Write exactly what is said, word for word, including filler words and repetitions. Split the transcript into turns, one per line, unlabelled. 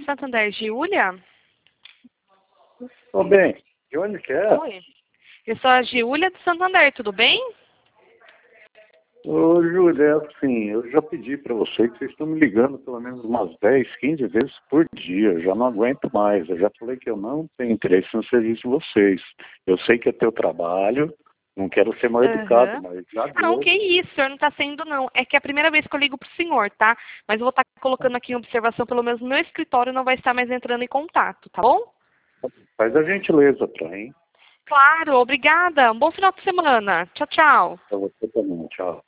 Santander, Giulia?
Tô bem. De onde que é?
Oi. Eu sou a Giulia do Santander, tudo bem?
Ô, Júlia, é assim, eu já pedi para você que vocês estão me ligando pelo menos umas dez, quinze vezes por dia. Eu já não aguento mais. Eu já falei que eu não tenho interesse no serviço de vocês. Eu sei que é teu trabalho, não quero ser mal educado,
Aham.
mas já
Ah, não,
deu.
que isso, o senhor não está sendo, não. É que é a primeira vez que eu ligo pro senhor, tá? Mas eu vou estar colocando aqui em observação, pelo menos no meu escritório não vai estar mais entrando em contato, tá bom?
Faz a gentileza pra mim.
Claro, obrigada. Um bom final de semana. Tchau, tchau.
Pra você também. Tchau.